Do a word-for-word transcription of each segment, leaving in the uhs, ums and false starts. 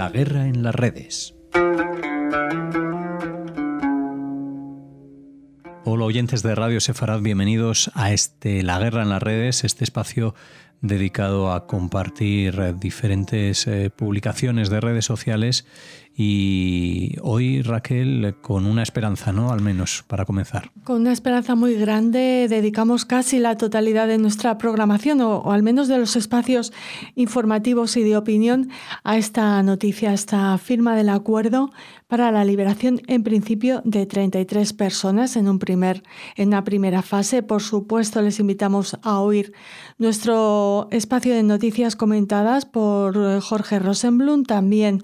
La guerra en las redes. Hola oyentes de Radio Sefarad, bienvenidos a este La guerra en las redes, este espacio dedicado a compartir diferentes eh, publicaciones de redes sociales. Y hoy, Raquel, con una esperanza, ¿no? Al menos, para comenzar. Con una esperanza muy grande, dedicamos casi la totalidad de nuestra programación, o, o al menos de los espacios informativos y de opinión, a esta noticia, a esta firma del acuerdo para la liberación, en principio, de treinta y tres personas en, un primer, en una primera fase. Por supuesto, les invitamos a oír nuestro espacio de noticias comentadas por Jorge Rosenblum, también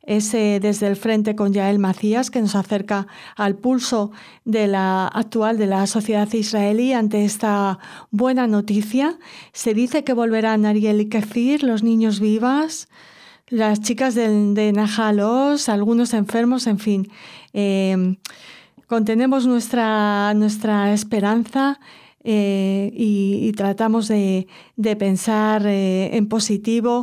ese desde el frente con Yael Macías, que nos acerca al pulso de la actual de la sociedad israelí ante esta buena noticia. Se dice que volverán Ariel y Kefir, los niños vivas, las chicas de, de Nahal Oz, algunos enfermos, en fin. Eh, contenemos nuestra, nuestra esperanza Eh, y, y tratamos de, de pensar eh, en positivo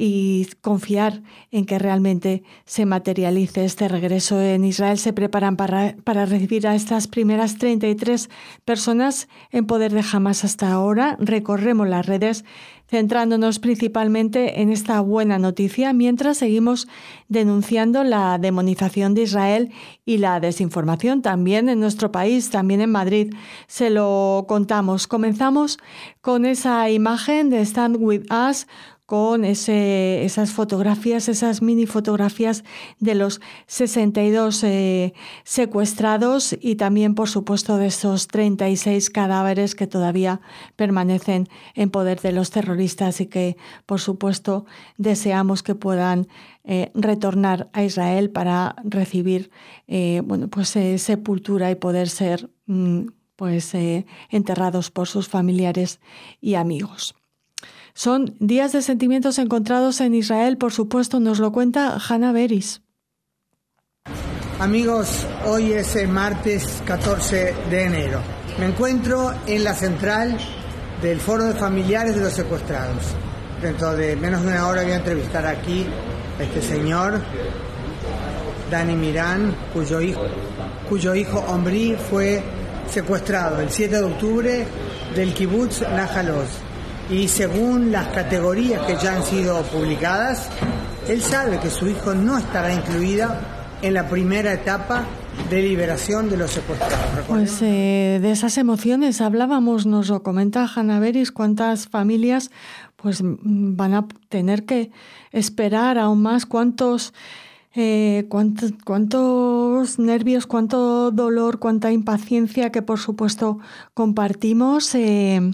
y confiar en que realmente se materialice este regreso. En Israel se preparan para, para recibir a estas primeras treinta y tres personas en poder de Hamas hasta ahora. Recorremos las redes centrándonos principalmente en esta buena noticia, mientras seguimos denunciando la demonización de Israel y la desinformación también en nuestro país, también en Madrid. Se lo contamos. Comenzamos con esa imagen de Stand With Us, con ese, esas fotografías, esas mini fotografías de los sesenta y dos eh, secuestrados y también, por supuesto, de esos treinta y seis cadáveres que todavía permanecen en poder de los terroristas y que, por supuesto, deseamos que puedan eh, retornar a Israel para recibir eh, bueno, pues, eh, sepultura y poder ser mm, pues, eh, enterrados por sus familiares y amigos. Son días de sentimientos encontrados en Israel, por supuesto, nos lo cuenta Hannah Beris. Amigos, hoy es el martes catorce de enero. Me encuentro en la central del Foro de Familiares de los Secuestrados. Dentro de menos de una hora voy a entrevistar aquí a este señor, Dani Mirán, cuyo hijo, cuyo hijo Omri fue secuestrado el siete de octubre del kibutz Nahal Oz. Y según las categorías que ya han sido publicadas, él sabe que su hijo no estará incluida en la primera etapa de liberación de los secuestrados. Pues eh, de esas emociones hablábamos, nos lo comenta Hannah Beris, cuántas familias pues van a tener que esperar aún más, cuántos, eh, cuántos, cuántos nervios, cuánto dolor, cuánta impaciencia que por supuesto compartimos. Eh,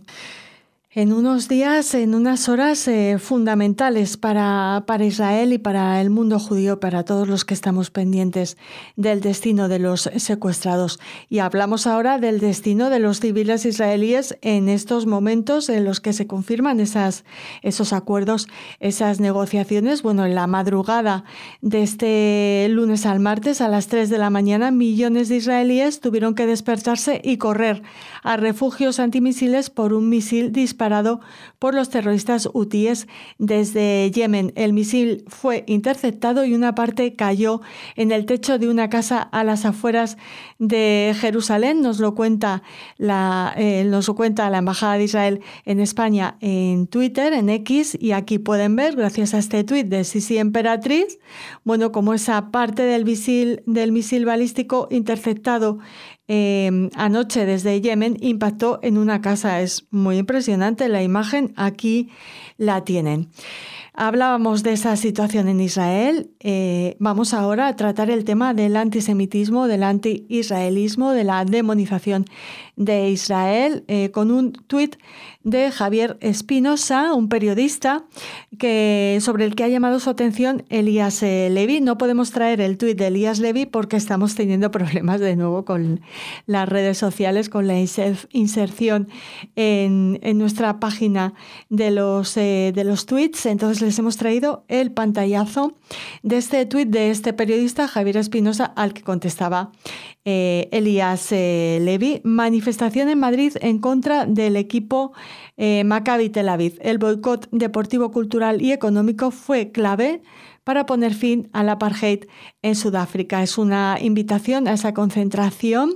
En unos días, en unas horas eh, fundamentales para, para Israel y para el mundo judío, para todos los que estamos pendientes del destino de los secuestrados. Y hablamos ahora del destino de los civiles israelíes en estos momentos en los que se confirman esas, esos acuerdos, esas negociaciones. Bueno, en la madrugada de este lunes al martes, a las tres de la mañana, millones de israelíes tuvieron que despertarse y correr a refugios antimisiles por un misil disparado por los terroristas hutíes desde Yemen. El misil fue interceptado y una parte cayó en el techo de una casa a las afueras de Jerusalén. Nos lo cuenta la, eh, nos lo cuenta la Embajada de Israel en España en Twitter, en X, y aquí pueden ver, gracias a este tuit de Sisi Emperatriz, bueno, como esa parte del misil, del misil balístico interceptado Eh, anoche desde Yemen impactó en una casa. Es muy impresionante la imagen, aquí la tienen. Hablábamos de esa situación en Israel. Eh, vamos ahora a tratar el tema del antisemitismo, del anti-israelismo, de la demonización de Israel, eh, con un tuit de Javier Espinosa, un periodista que, sobre el que ha llamado su atención Elías eh, Levi. No podemos traer el tuit de Elías Levi porque estamos teniendo problemas de nuevo con las redes sociales, con la inserción en, en nuestra página de los, eh, de los tuits. Entonces les hemos traído el pantallazo de este tuit de este periodista Javier Espinosa, al que contestaba eh, Elías eh, Levi. Manifestación en Madrid en contra del equipo eh, Maccabi Tel Aviv. El boicot deportivo, cultural y económico fue clave para poner fin al apartheid en Sudáfrica. Es una invitación a esa concentración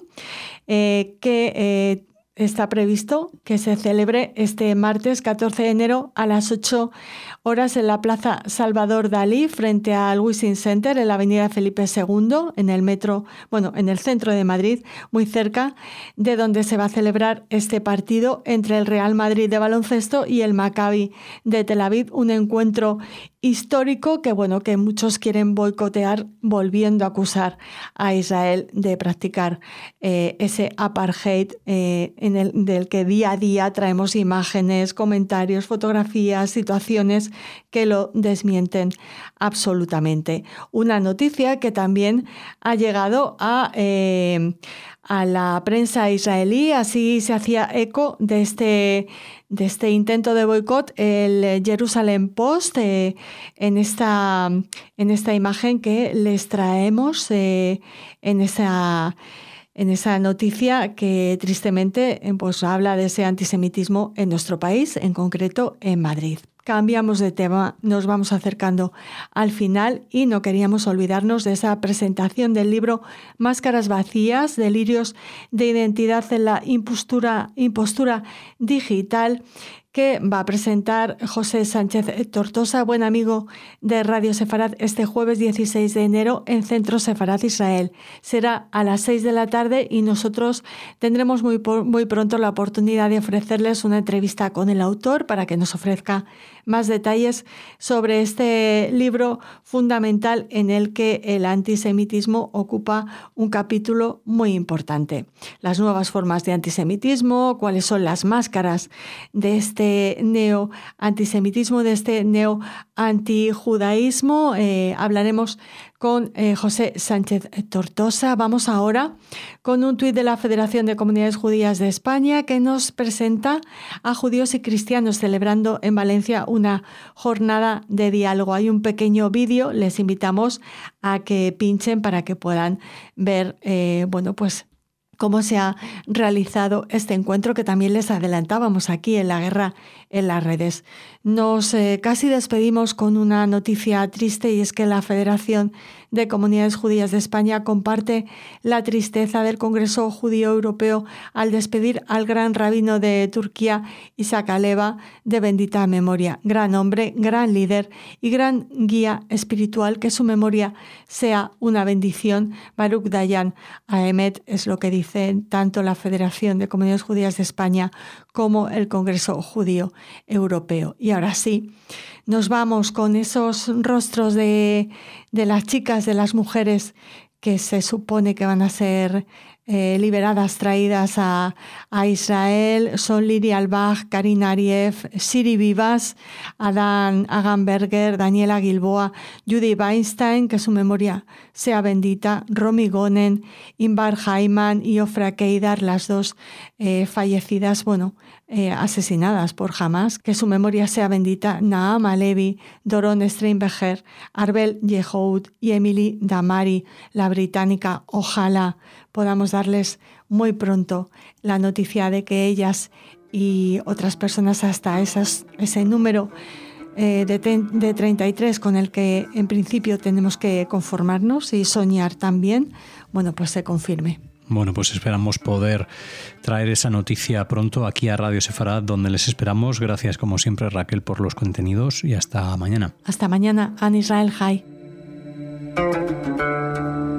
eh, que eh, está previsto que se celebre este martes catorce de enero a las ocho horas en la Plaza Salvador Dalí, frente al Wishing Center, en la avenida Felipe segundo, en el metro, bueno, en el centro de Madrid, muy cerca de donde se va a celebrar este partido entre el Real Madrid de baloncesto y el Maccabi de Tel Aviv, un encuentro histórico que, bueno, que muchos quieren boicotear, volviendo a acusar a Israel de practicar eh, ese apartheid eh, en el, del que día a día traemos imágenes, comentarios, fotografías, situaciones que lo desmienten absolutamente. Una noticia que también ha llegado a... Eh, a la prensa israelí, así se hacía eco de este, de este intento de boicot el Jerusalem Post, eh, en, esta, en esta imagen que les traemos eh, en esa... en esa noticia que tristemente pues, habla de ese antisemitismo en nuestro país, en concreto en Madrid. Cambiamos de tema, nos vamos acercando al final y no queríamos olvidarnos de esa presentación del libro Máscaras vacías, delirios de identidad en la impostura, impostura digital, que va a presentar José Sánchez Tortosa, buen amigo de Radio Sefarad, este jueves dieciséis de enero en Centro Sefarad Israel. Será a las seis de la tarde y nosotros tendremos muy, muy pronto la oportunidad de ofrecerles una entrevista con el autor para que nos ofrezca más detalles sobre este libro fundamental en el que el antisemitismo ocupa un capítulo muy importante. Las nuevas formas de antisemitismo, cuáles son las máscaras de este neo-antisemitismo, de este neo-antijudaísmo. Eh, hablaremos con eh, José Sánchez Tortosa. Vamos ahora con un tuit de la Federación de Comunidades Judías de España que nos presenta a judíos y cristianos celebrando en Valencia una jornada de diálogo. Hay un pequeño vídeo, les invitamos a que pinchen para que puedan ver, eh, bueno, pues cómo se ha realizado este encuentro que también les adelantábamos aquí en La Guerra en las Redes. Nos eh, casi despedimos con una noticia triste, y es que la Federación de Comunidades Judías de España comparte la tristeza del Congreso Judío Europeo al despedir al gran rabino de Turquía, Isaac Aleva, de bendita memoria. Gran hombre, gran líder y gran guía espiritual, que su memoria sea una bendición. Baruch Dayan Haemet es lo que dicen tanto la Federación de Comunidades Judías de España como el Congreso Judío Europeo. Y ahora sí, nos vamos con esos rostros de, de las chicas, de las mujeres que se supone que van a ser eh, liberadas, traídas a, a Israel. Son Liri Albach, Karina Ariev, Siri Vivas, Adán Agamberger, Daniela Gilboa, Judy Weinstein, que su memoria sea bendita, Romy Gonen, Inbar Haiman y Ofra Keidar, las dos eh, fallecidas, bueno, eh, asesinadas por Hamas, que su memoria sea bendita, Naama Levi, Doron Steinbecher, Arbel Yehoud y Emily Damari, la británica. Ojalá podamos darles muy pronto la noticia de que ellas y otras personas, hasta esas, ese número eh, de, ten, de treinta y tres con el que en principio tenemos que conformarnos y soñar también, bueno, pues se confirme. Bueno, pues esperamos poder traer esa noticia pronto aquí a Radio Sefarad, donde les esperamos. Gracias, como siempre, Raquel, por los contenidos y hasta mañana. Hasta mañana. An Israel Chai.